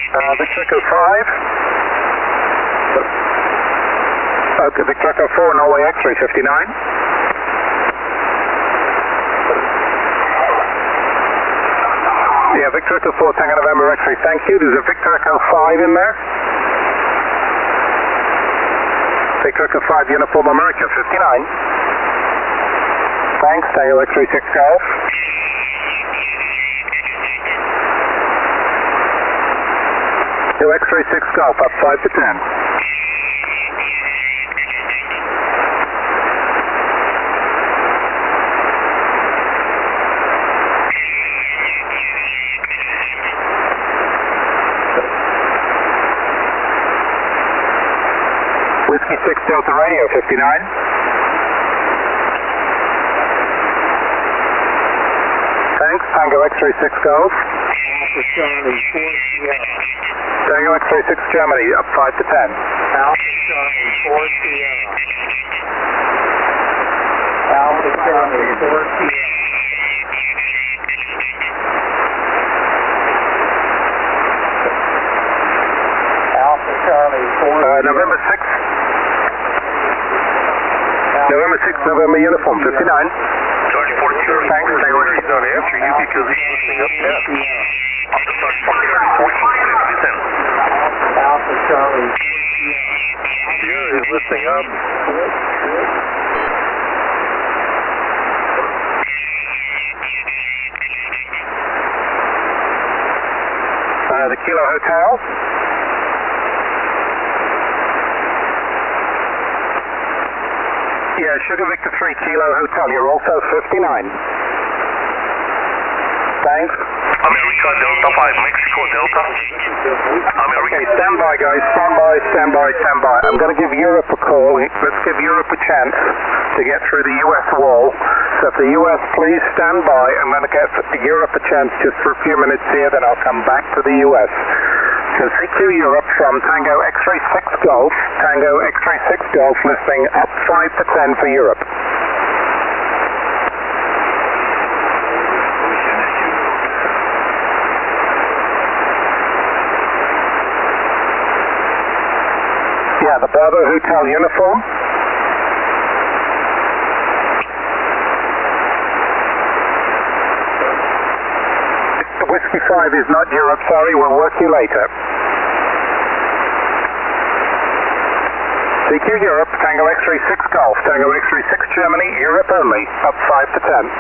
Victor Echo 5. Okay, Victor Echo 4, Norway X-ray 59. Yeah, Victor Echo 4, Tango November X-ray, thank you. There's a Victor Echo 5 in there. Victor Echo 5, Uniform America 59. Thanks, Tango X-ray 6 Golf. X-ray 6 Golf, up 5 to 10. Whiskey 6 Delta Radio 59. Thanks, Tango X-ray 6 Golf. Alpha Charlie 4 Sierra. Tango X-ray 6 Germany, up 5 to 10. Alpha Charlie 4 Sierra. Alpha Charlie 4 Sierra. Alpha Charlie 4 November 6. November 6, November Uniform 59. Charlie 40, thanks, Tango X-ray not after you because he's listening up now. I'm the first from Charlie 40, listen. Alpha Charlie 4 Yeah, he's listening up. The Kilo Hotel. Yeah, Sugar Victor 3 Kilo Hotel, you're also 59. Thanks. America Delta 5, Mexico Delta. America. Okay, stand by guys, stand by, stand by, stand by. I'm going to give Europe a call. Let's give Europe a chance to get through the US wall. So if the US please stand by, I'm going to give Europe a chance just for a few minutes here, then I'll come back to the US. So CQ Europe from Tango X-ray 6 Golf, Tango X-ray 6 Golf, listening up 5 to 10 for Europe. Yeah, the Bravo Hotel uniform. Whiskey 5 is not Europe, sorry, we'll work you later. CQ Europe, Tango X-ray 6 Golf, Tango X-ray 6 Germany, Europe only, up 5 to 10.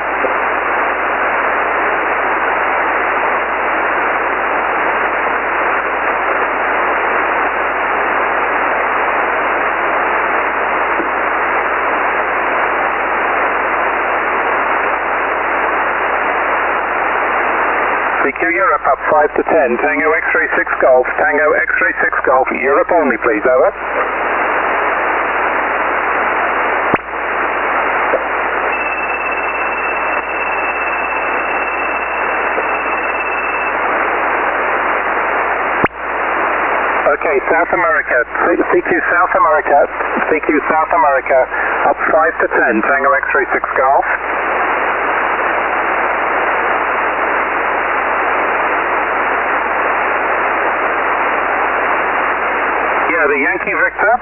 CQ Europe up 5 to 10, Tango X-ray 6 Golf, Tango X-ray 6 Golf, Europe only please, over. Okay, South America, CQ South America, CQ South America, up 5 to 10, Tango X-ray 6 Golf. Yeah, the Yankee Victor.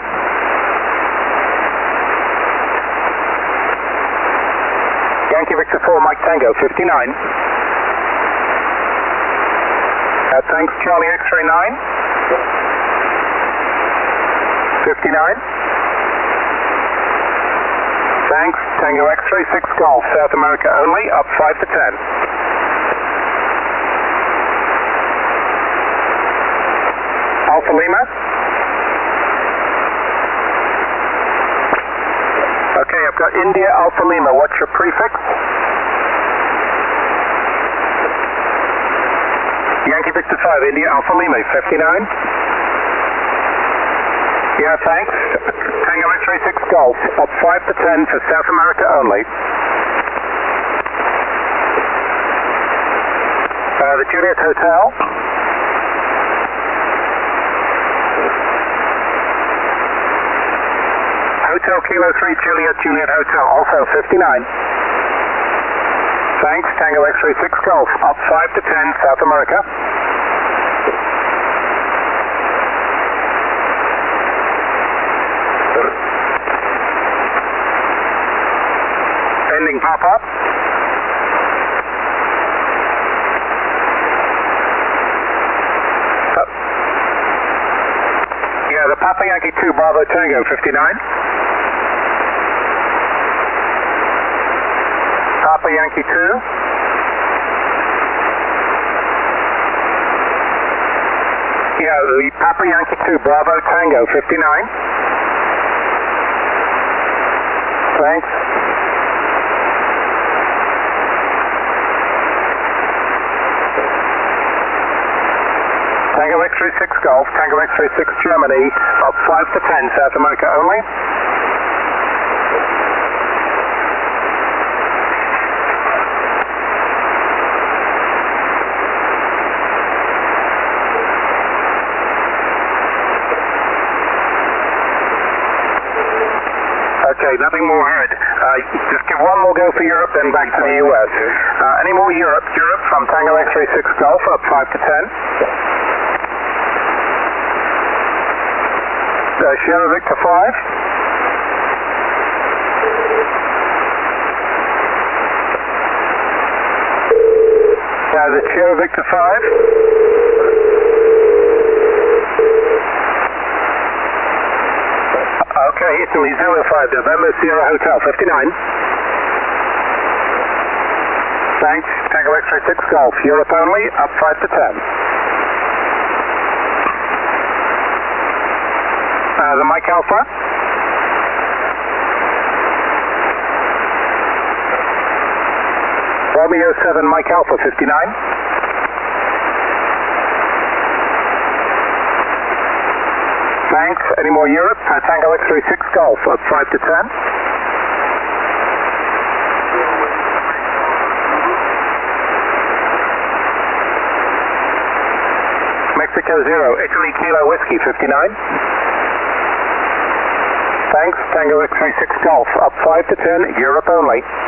Yankee Victor 4, Mike Tango, 59. Thanks, Charlie X-ray 9. 59. Thanks, Tango X-ray 6 Golf, South America only, up 5 to 10. Alpha Lima. Okay, I've got India Alpha Lima, what's your prefix? Yankee Victor 5, India Alpha Lima, 59. Yeah, thanks. Tango X-ray 6 Golf, up 5 to 10 for South America only. The Juliet Hotel. Hotel Kilo 3 Juliet, Juliet Hotel, also 59. Thanks, Tango X-ray 6 Golf, up 5 to 10, South America. Papa. Yeah, the Papa Yankee 2 Bravo Tango 59. Papa Yankee 2. Yeah, the Papa Yankee 2 Bravo Tango 59. Thanks. Tango X-ray 6 Golf, Tango X-ray 6 Germany, up 5 to 10, South America only. Okay, nothing more heard. Just give one more go for Europe, then back to the US. Any more Europe? Europe from Tango X-ray 6 Golf, up 5 to 10. Sierra Victor 5. The Sierra Victor 5. Okay, Italy 05, November Sierra Hotel 59. Thanks, Tango X-ray 6 Golf, Europe only, up 5 to 10. The Mike Alpha. Romeo 7 Mike Alpha 59. Thanks. Any more Europe? Tango X-ray 6 Golf, up 5 to 10. Mexico 0, Italy Kilo Whiskey 59. Thanks. Tango X-ray 6 Golf, up 5 to 10, Europe only.